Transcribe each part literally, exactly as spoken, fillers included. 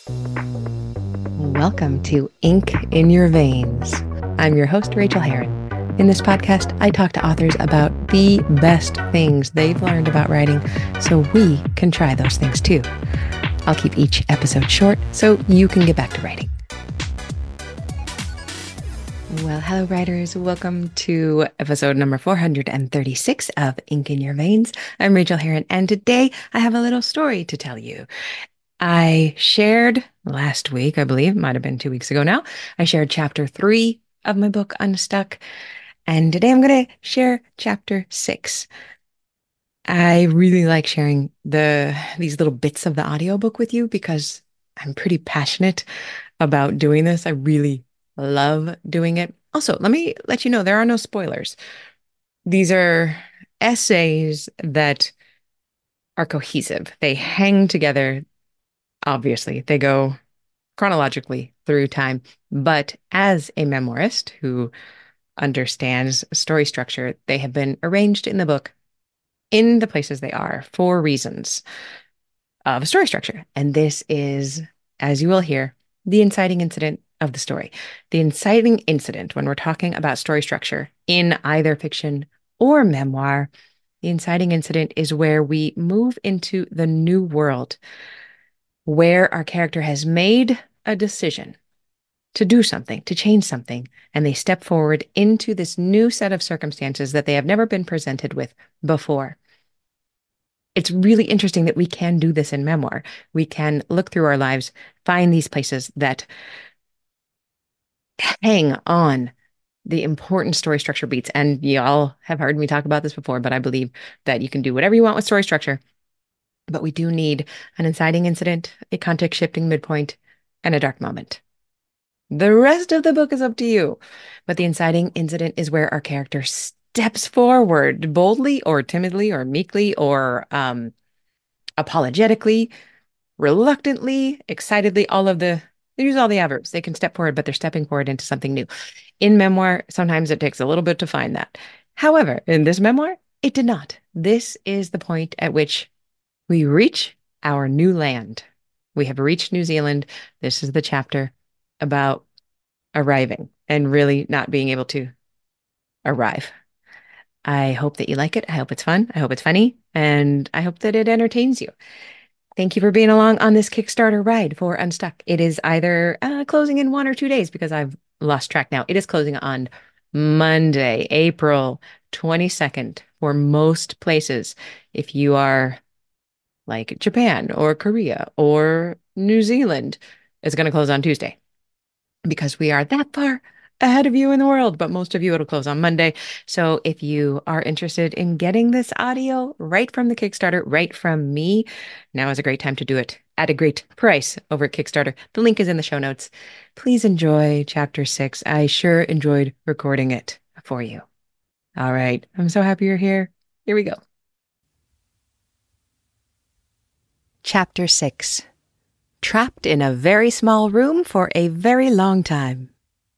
Welcome to Ink in Your Veins. I'm your host, Rachel Herron. In this podcast, I talk to authors about the best things they've learned about writing so we can try those things too. I'll keep each episode short so you can get back to writing. Well, hello, writers. Welcome to episode number four hundred thirty-six of Ink in Your Veins. I'm Rachel Herron, and today I have a little story to tell you. I shared last week, I believe, might have been two weeks ago now, I shared chapter three of my book, Unstuck, and today I'm going to share chapter six. I really like sharing the these little bits of the audiobook with you because I'm pretty passionate about doing this. I really love doing it. Also, let me let you know, there are no spoilers. These are essays that are cohesive. They hang together. Obviously, they go chronologically through time. But as a memoirist who understands story structure, they have been arranged in the book in the places they are for reasons of story structure. And this is, as you will hear, the inciting incident of the story. The inciting incident, when we're talking about story structure in either fiction or memoir, the inciting incident is where we move into the new world, where our character has made a decision to do something, to change something, and they step forward into this new set of circumstances that they have never been presented with before. It's really interesting that we can do this in memoir. We can look through our lives, find these places that hang on the important story structure beats. And y'all have heard me talk about this before, but I believe that you can do whatever you want with story structure. But we do need an inciting incident, a context-shifting midpoint, and a dark moment. The rest of the book is up to you. But the inciting incident is where our character steps forward boldly or timidly or meekly or um, apologetically, reluctantly, excitedly, all of the, they use all the adverbs. They can step forward, but they're stepping forward into something new. In memoir, sometimes it takes a little bit to find that. However, in this memoir, it did not. This is the point at which we reach our new land. We have reached New Zealand. This is the chapter about arriving and really not being able to arrive. I hope that you like it. I hope it's fun. I hope it's funny. And I hope that it entertains you. Thank you for being along on this Kickstarter ride for Unstuck. It is either uh, closing in one or two days because I've lost track now. It is closing on Monday, April twenty-second for most places. If you are like Japan or Korea or New Zealand, it's going to close on Tuesday because we are that far ahead of you in the world, but most of you it'll close on Monday. So if you are interested in getting this audio right from the Kickstarter, right from me, now is a great time to do it at a great price over at Kickstarter. The link is in the show notes. Please enjoy chapter six. I sure enjoyed recording it for you. All right. I'm so happy you're here. Here we go. Chapter six. Trapped in a very small room for a very long time.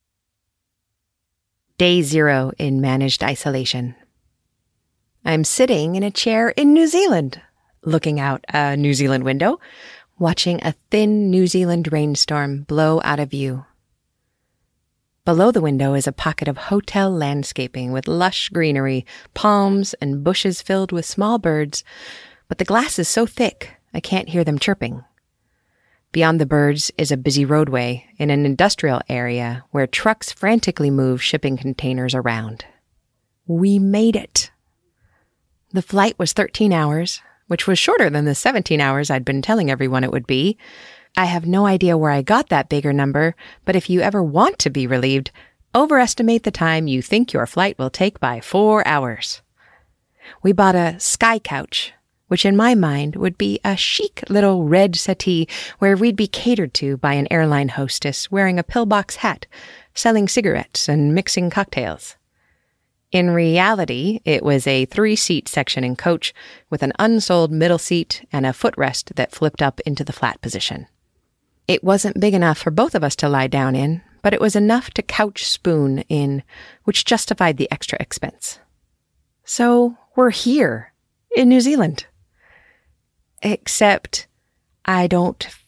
Day zero in managed isolation. I'm sitting in a chair in New Zealand, looking out a New Zealand window, watching a thin New Zealand rainstorm blow out of view. Below the window is a pocket of hotel landscaping with lush greenery, palms, and bushes filled with small birds, but the glass is so thick I can't hear them chirping. Beyond the birds is a busy roadway in an industrial area where trucks frantically move shipping containers around. We made it. The flight was thirteen hours, which was shorter than the seventeen hours I'd been telling everyone it would be. I have no idea where I got that bigger number, but if you ever want to be relieved, overestimate the time you think your flight will take by four hours. We bought a sky couch, which in my mind would be a chic little red settee where we'd be catered to by an airline hostess wearing a pillbox hat, selling cigarettes and mixing cocktails. In reality, it was a three-seat sectioning coach with an unsold middle seat and a footrest that flipped up into the flat position. It wasn't big enough for both of us to lie down in, but it was enough to couch spoon in, which justified the extra expense. So we're here, in New Zealand. Except I don't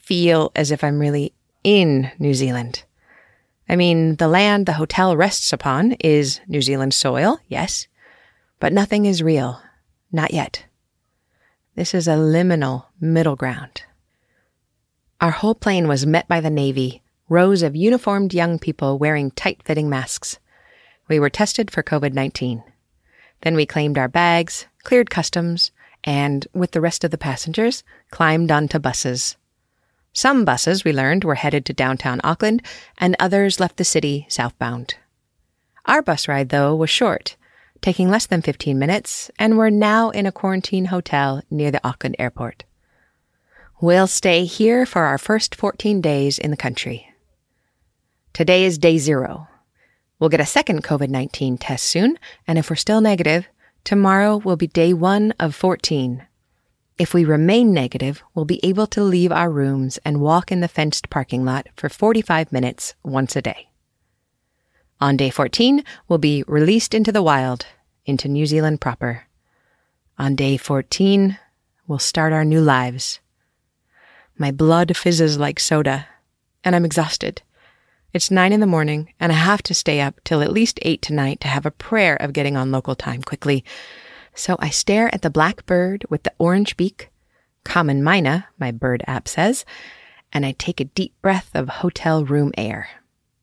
feel as if I'm really in New Zealand. I mean, the land the hotel rests upon is New Zealand soil, yes, but nothing is real. Not yet. This is a liminal middle ground. Our whole plane was met by the Navy, rows of uniformed young people wearing tight-fitting masks. We were tested for covid nineteen. Then we claimed our bags, cleared customs, and, with the rest of the passengers, climbed onto buses. Some buses, we learned, were headed to downtown Auckland, and others left the city southbound. Our bus ride, though, was short, taking less than fifteen minutes, and we're now in a quarantine hotel near the Auckland airport. We'll stay here for our first fourteen days in the country. Today is day zero. We'll get a second covid nineteen test soon, and if we're still negative, tomorrow will be day one of fourteen. If we remain negative, we'll be able to leave our rooms and walk in the fenced parking lot for forty-five minutes once a day. On day fourteen, we'll be released into the wild, into New Zealand proper. On day fourteen, we'll start our new lives. My blood fizzes like soda, and I'm exhausted. It's nine in the morning, and I have to stay up till at least eight tonight to have a prayer of getting on local time quickly. So I stare at the black bird with the orange beak, common mina, my bird app says, and I take a deep breath of hotel room air.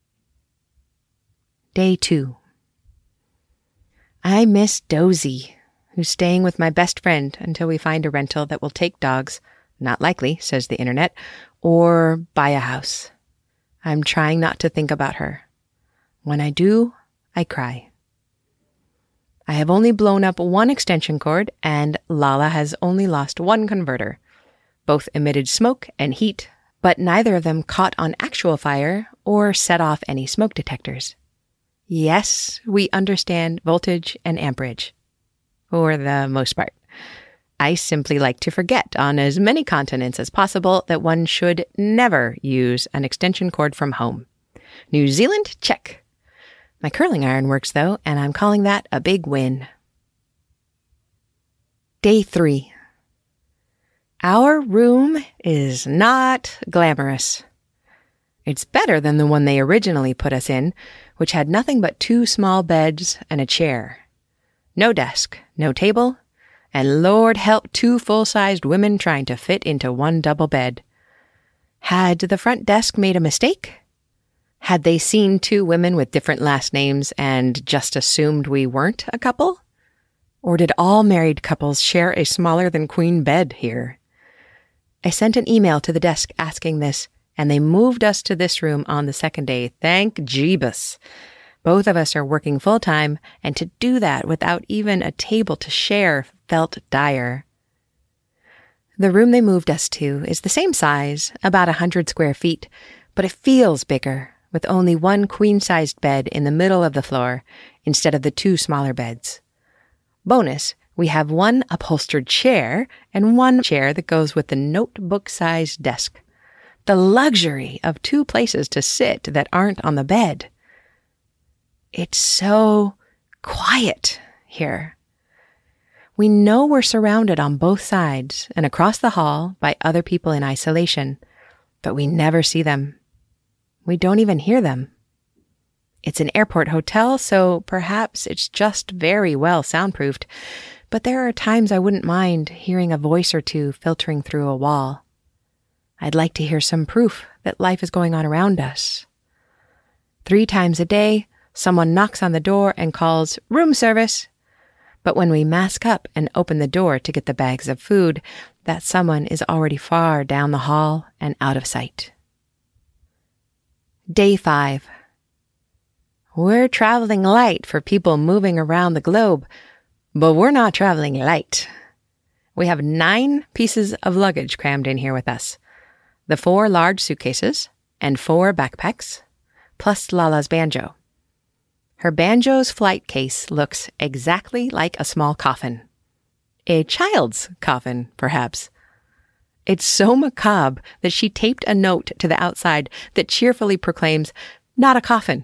Day two. I miss Dozy, who's staying with my best friend until we find a rental that will take dogs, not likely, says the internet, or buy a house. I'm trying not to think about her. When I do, I cry. I have only blown up one extension cord, and Lala has only lost one converter. Both emitted smoke and heat, but neither of them caught on actual fire or set off any smoke detectors. Yes, we understand voltage and amperage. For the most part. I simply like to forget on as many continents as possible that one should never use an extension cord from home. New Zealand, check. My curling iron works though, and I'm calling that a big win. Day three. Our room is not glamorous. It's better than the one they originally put us in, which had nothing but two small beds and a chair. No desk, no table, and Lord help two full-sized women trying to fit into one double bed. Had the front desk made a mistake? Had they seen two women with different last names and just assumed we weren't a couple? Or did all married couples share a smaller-than-queen bed here? I sent an email to the desk asking this, and they moved us to this room on the second day. Thank Jeebus. Both of us are working full-time, and to do that without even a table to share felt dire. The room they moved us to is the same size, about a hundred square feet, but it feels bigger, with only one queen-sized bed in the middle of the floor instead of the two smaller beds. Bonus, we have one upholstered chair and one chair that goes with the notebook-sized desk. The luxury of two places to sit that aren't on the bed. It's so quiet here. We know we're surrounded on both sides and across the hall by other people in isolation, but we never see them. We don't even hear them. It's an airport hotel, so perhaps it's just very well soundproofed, but there are times I wouldn't mind hearing a voice or two filtering through a wall. I'd like to hear some proof that life is going on around us. Three times a day, someone knocks on the door and calls, "Room service." But when we mask up and open the door to get the bags of food, that someone is already far down the hall and out of sight. Day five. We're traveling light for people moving around the globe, but we're not traveling light. We have nine pieces of luggage crammed in here with us. The four large suitcases and four backpacks, plus Lala's banjo. Her banjo's flight case looks exactly like a small coffin. A child's coffin, perhaps. It's so macabre that she taped a note to the outside that cheerfully proclaims, "Not a coffin."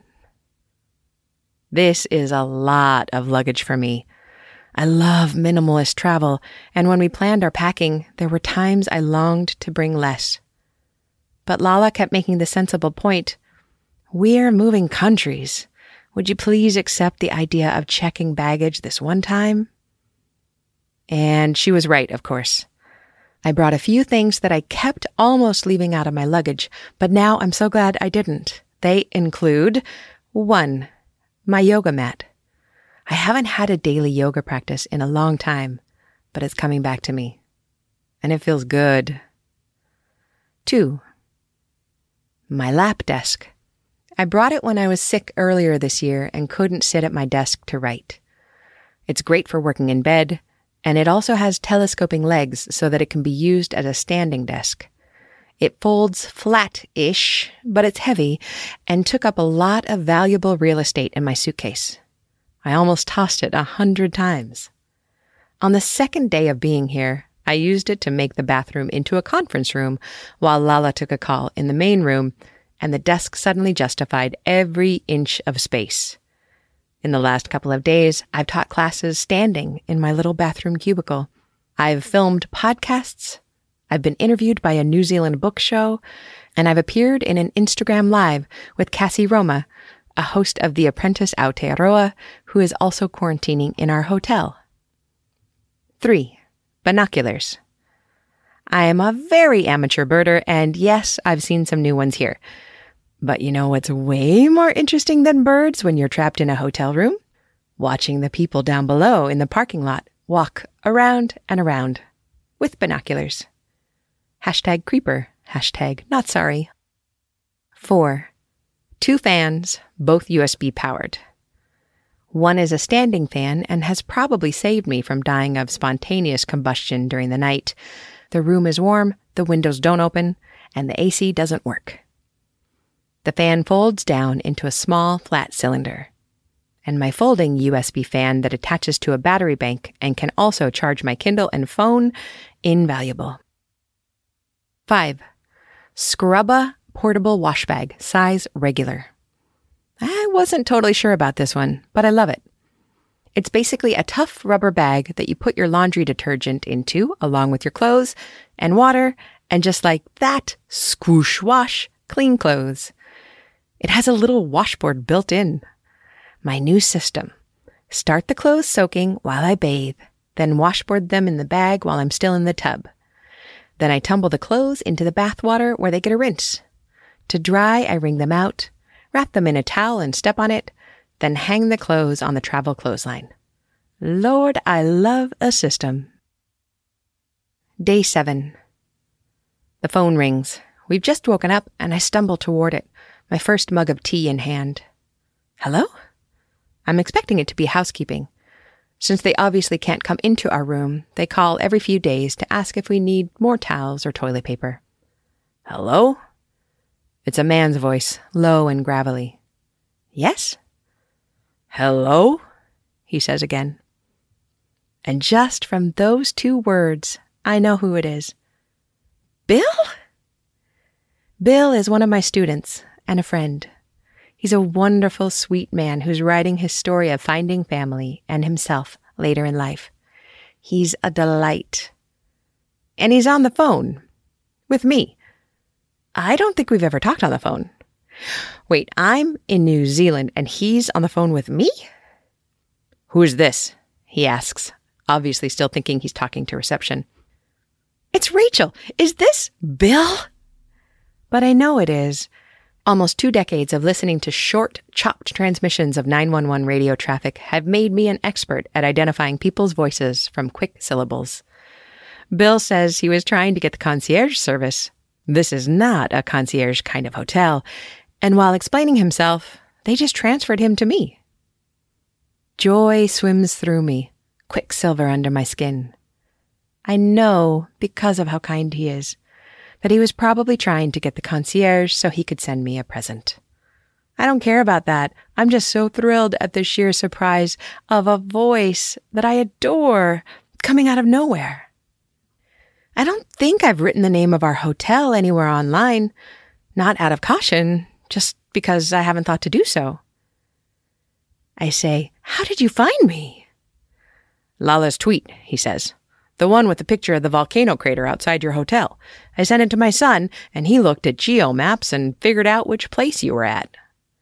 This is a lot of luggage for me. I love minimalist travel, and when we planned our packing, there were times I longed to bring less. But Lala kept making the sensible point. We're moving countries. Would you please accept the idea of checking baggage this one time? And she was right, of course. I brought a few things that I kept almost leaving out of my luggage, but now I'm so glad I didn't. They include, one, my yoga mat. I haven't had a daily yoga practice in a long time, but it's coming back to me. And it feels good. Two, my lap desk. I brought it when I was sick earlier this year and couldn't sit at my desk to write. It's great for working in bed, and it also has telescoping legs so that it can be used as a standing desk. It folds flat-ish, but it's heavy, and took up a lot of valuable real estate in my suitcase. I almost tossed it a hundred times. On the second day of being here, I used it to make the bathroom into a conference room while Lala took a call in the main room, and the desk suddenly justified every inch of space. In the last couple of days, I've taught classes standing in my little bathroom cubicle. I've filmed podcasts. I've been interviewed by a New Zealand book show, and I've appeared in an Instagram Live with Cassie Roma, a host of The Apprentice Aotearoa, who is also quarantining in our hotel. Three, binoculars. I am a very amateur birder, and yes, I've seen some new ones here. But you know what's way more interesting than birds when you're trapped in a hotel room? Watching the people down below in the parking lot walk around and around with binoculars. Hashtag creeper, hashtag not sorry. Four, two fans, both U S B powered. One is a standing fan and has probably saved me from dying of spontaneous combustion during the night. The room is warm, the windows don't open, and the A C doesn't work. The fan folds down into a small, flat cylinder. And my folding U S B fan that attaches to a battery bank and can also charge my Kindle and phone, invaluable. Five, Scrubba portable wash bag, size regular. I wasn't totally sure about this one, but I love it. It's basically a tough rubber bag that you put your laundry detergent into, along with your clothes and water, and just like that, squoosh wash, clean clothes. It has a little washboard built in. My new system. Start the clothes soaking while I bathe, then washboard them in the bag while I'm still in the tub. Then I tumble the clothes into the bath water where they get a rinse. To dry, I wring them out, wrap them in a towel and step on it, then hang the clothes on the travel clothesline. Lord, I love a system. Day seven. The phone rings. We've just woken up and I stumble toward it, my first mug of tea in hand. Hello? I'm expecting it to be housekeeping. Since they obviously can't come into our room, they call every few days to ask if we need more towels or toilet paper. Hello? It's a man's voice, low and gravelly. Yes? Hello? He says again. And just from those two words, I know who it is. Bill? Bill is one of my students and a friend. He's a wonderful, sweet man who's writing his story of finding family and himself later in life. He's a delight. And he's on the phone with me. I don't think we've ever talked on the phone. Wait, I'm in New Zealand and he's on the phone with me? Who is this? He asks, obviously still thinking he's talking to reception. It's Rachel. Is this Bill? But I know it is. Almost two decades of listening to short, chopped transmissions of nine one one radio traffic have made me an expert at identifying people's voices from quick syllables. Bill says he was trying to get the concierge service. This is not a concierge kind of hotel. And while explaining himself, they just transferred him to me. Joy swims through me, quicksilver under my skin. I know, because of how kind he is, that he was probably trying to get the concierge so he could send me a present. I don't care about that. I'm just so thrilled at the sheer surprise of a voice that I adore coming out of nowhere. I don't think I've written the name of our hotel anywhere online, not out of caution, just because I haven't thought to do so. I say, "How did you find me?" Lala's tweet, he says. The one with the picture of the volcano crater outside your hotel. I sent it to my son, and he looked at geo maps and figured out which place you were at."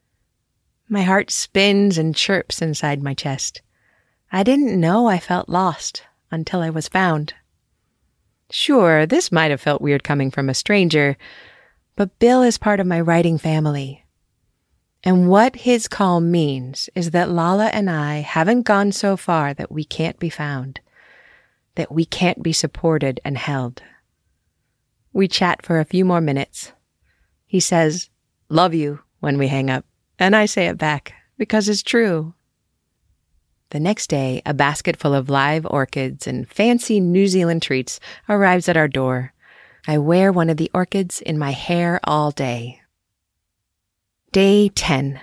My heart spins and chirps inside my chest. I didn't know I felt lost until I was found. Sure, this might have felt weird coming from a stranger, but Bill is part of my writing family. And what his call means is that Lala and I haven't gone so far that we can't be found, that we can't be supported and held. We chat for a few more minutes. He says, "Love you," when we hang up, and I say it back because it's true. The next day, a basket full of live orchids and fancy New Zealand treats arrives at our door. I wear one of the orchids in my hair all day. Day ten.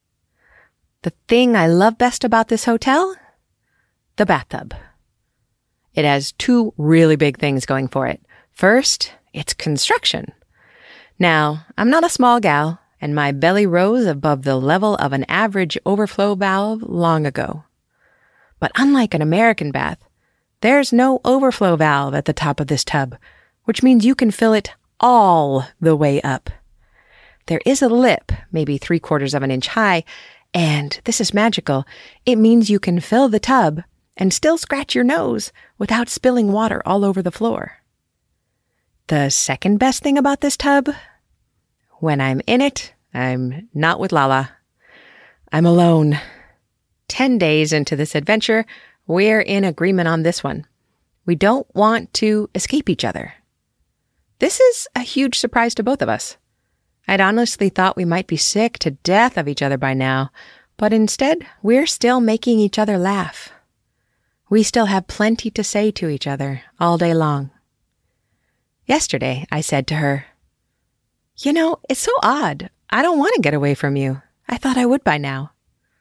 The thing I love best about this hotel? The bathtub. It has two really big things going for it. First, it's construction. Now, I'm not a small gal, and my belly rose above the level of an average overflow valve long ago. But unlike an American bath, there's no overflow valve at the top of this tub, which means you can fill it all the way up. There is a lip, maybe three quarters of an inch high, and this is magical. It means you can fill the tub and still scratch your nose without spilling water all over the floor. The second best thing about this tub? When I'm in it, I'm not with Lala. I'm alone. Ten days into this adventure, we're in agreement on this one. We don't want to escape each other. This is a huge surprise to both of us. I'd honestly thought we might be sick to death of each other by now, but instead, we're still making each other laugh. We still have plenty to say to each other all day long. Yesterday, I said to her, "You know, it's so odd. I don't want to get away from you. I thought I would by now."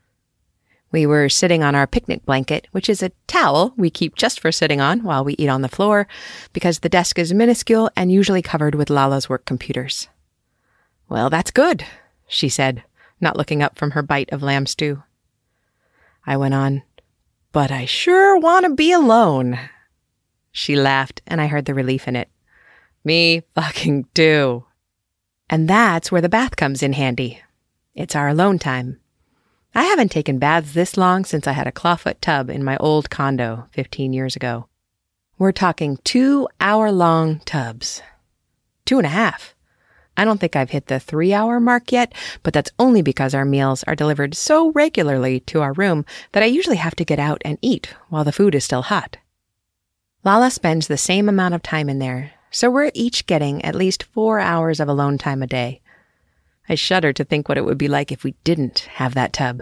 We were sitting on our picnic blanket, which is a towel we keep just for sitting on while we eat on the floor, because the desk is minuscule and usually covered with Lala's work computers. "Well, that's good," she said, not looking up from her bite of lamb stew. I went on, "But I sure want to be alone." She laughed, and I heard the relief in it. Me fucking too. And that's where the bath comes in handy. It's our alone time. I haven't taken baths this long since I had a clawfoot tub in my old condo fifteen years ago. We're talking two-hour-long tubs. Two and a half. I don't think I've hit the three-hour mark yet, but that's only because our meals are delivered so regularly to our room that I usually have to get out and eat while the food is still hot. Lala spends the same amount of time in there, so we're each getting at least four hours of alone time a day. I shudder to think what it would be like if we didn't have that tub.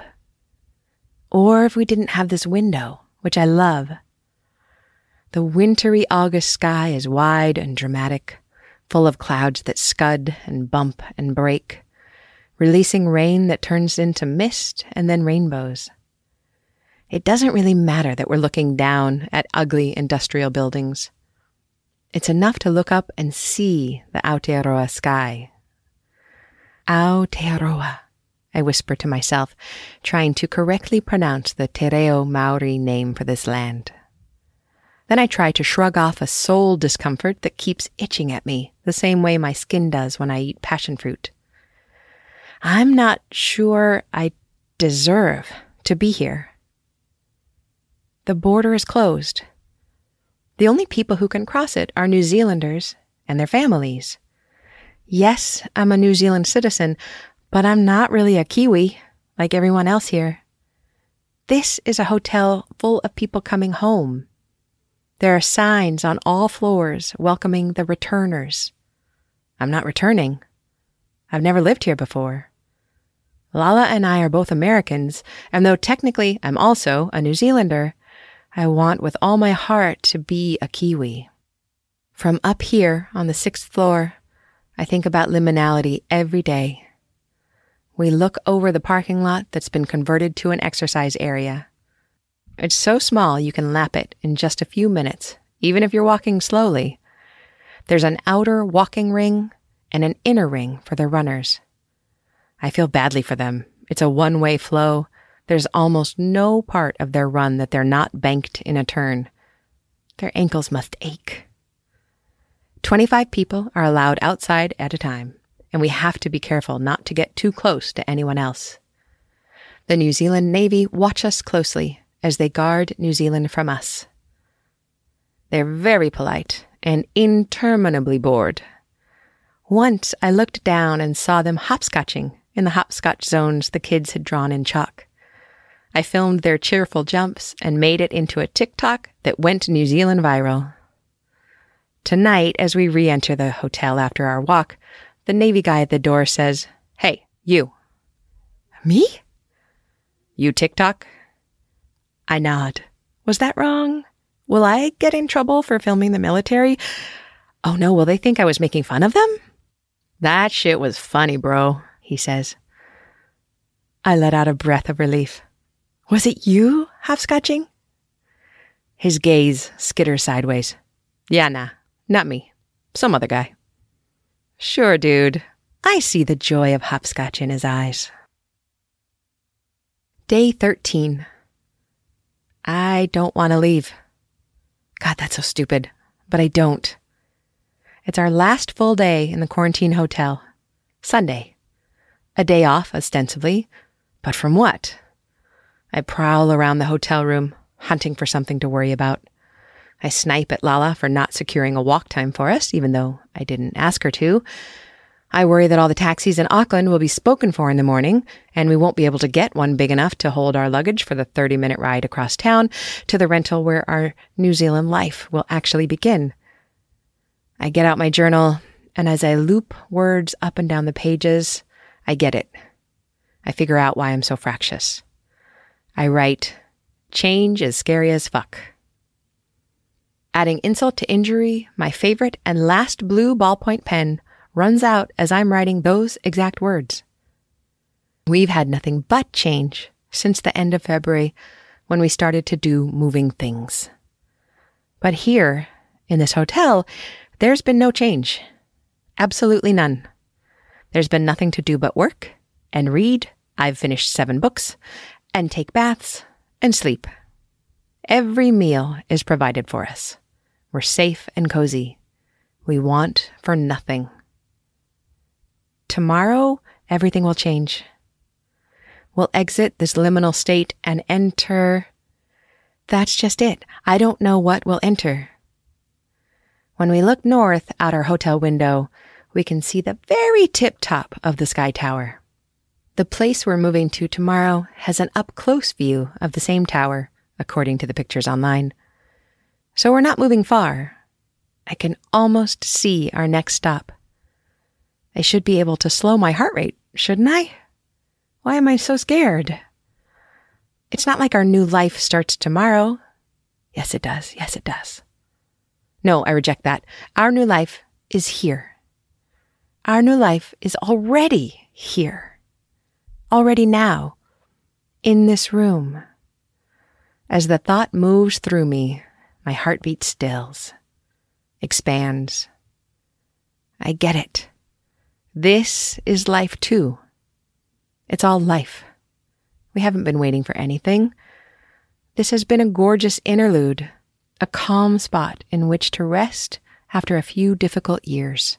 Or if we didn't have this window, which I love. The wintry August sky is wide and dramatic, full of clouds that scud and bump and break, releasing rain that turns into mist and then rainbows. It doesn't really matter that we're looking down at ugly industrial buildings. It's enough to look up and see the Aotearoa sky. Aotearoa, I whisper to myself, trying to correctly pronounce the Te Reo Maori name for this land. Then I try to shrug off a soul discomfort that keeps itching at me, the same way my skin does when I eat passion fruit. I'm not sure I deserve to be here. The border is closed. The only people who can cross it are New Zealanders and their families. Yes, I'm a New Zealand citizen, but I'm not really a Kiwi like everyone else here. This is a hotel full of people coming home. There are signs on all floors welcoming the returners. I'm not returning. I've never lived here before. Lala and I are both Americans, and though technically I'm also a New Zealander, I want with all my heart to be a Kiwi. From up here on the sixth floor, I think about liminality every day. We look over the parking lot that's been converted to an exercise area. It's so small you can lap it in just a few minutes, even if you're walking slowly. There's an outer walking ring and an inner ring for the runners. I feel badly for them. It's a one-way flow. There's almost no part of their run that they're not banked in a turn. Their ankles must ache. twenty-five people are allowed outside at a time, and we have to be careful not to get too close to anyone else. The New Zealand Navy watch us closely as they guard New Zealand from us. They're very polite and interminably bored. Once I looked down and saw them hopscotching in the hopscotch zones the kids had drawn in chalk. I filmed their cheerful jumps and made it into a TikTok that went New Zealand viral. Tonight, as we re-enter the hotel after our walk, the Navy guy at the door says, "Hey, you." "Me?" "You TikTok?" I nod. "Was that wrong? Will I get in trouble for filming the military? Oh no, will they think I was making fun of them?" "That shit was funny, bro," he says. I let out a breath of relief. "Was it you hopscotching?" His gaze skitters sideways. "Yeah, nah, not me. Some other guy." "Sure, dude." I see the joy of hopscotch in his eyes. Day thirteen. I don't want to leave. God, that's so stupid. But I don't. It's our last full day in the quarantine hotel. Sunday. A day off, ostensibly. But from what? I prowl around the hotel room, hunting for something to worry about. I snipe at Lala for not securing a walk time for us, even though I didn't ask her to. I worry that all the taxis in Auckland will be spoken for in the morning, and we won't be able to get one big enough to hold our luggage for the thirty-minute ride across town to the rental where our New Zealand life will actually begin. I get out my journal, and as I loop words up and down the pages, I get it. I figure out why I'm so fractious. I write, "Change is scary as fuck." Adding insult to injury, my favorite and last blue ballpoint pen runs out as I'm writing those exact words. We've had nothing but change since the end of February when we started to do moving things. But here, in this hotel, there's been no change. Absolutely none. There's been nothing to do but work and read. I've finished seven books and take baths and sleep. Every meal is provided for us. We're safe and cozy. We want for nothing. Tomorrow, everything will change. We'll exit this liminal state and enter... That's just it. I don't know what we'll enter. When we look north out our hotel window, we can see the very tip-top of the Sky Tower. The place we're moving to tomorrow has an up-close view of the same tower, according to the pictures online. So we're not moving far. I can almost see our next stop. I should be able to slow my heart rate, shouldn't I? Why am I so scared? It's not like our new life starts tomorrow. Yes, it does. Yes, it does. No, I reject that. Our new life is here. Our new life is already here. Already now. In this room. As the thought moves through me, my heartbeat stills. Expands. I get it. This is life too. It's all life. We haven't been waiting for anything. This has been a gorgeous interlude, a calm spot in which to rest after a few difficult years.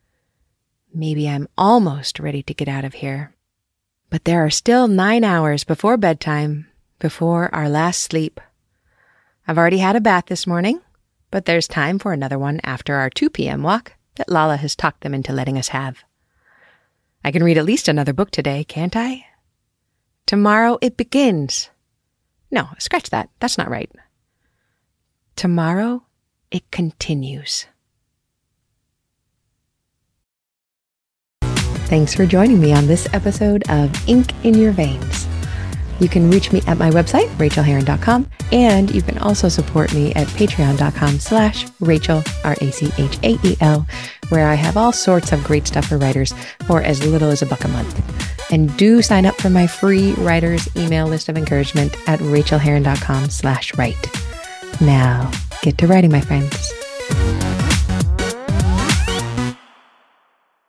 Maybe I'm almost ready to get out of here. But there are still nine hours before bedtime, before our last sleep. I've already had a bath this morning, but there's time for another one after our two p.m. walk that Lala has talked them into letting us have. I can read at least another book today, can't I? Tomorrow it begins. No, scratch that. That's not right. Tomorrow it continues. Thanks for joining me on this episode of Ink in Your Veins. You can reach me at my website, rachel herron dot com, and you can also support me at patreon.com slash Rachel, R A C H A E L, where I have all sorts of great stuff for writers for as little as a buck a month. And do sign up for my free writer's email list of encouragement at rachel herron dot com slash write. Now, get to writing, my friends.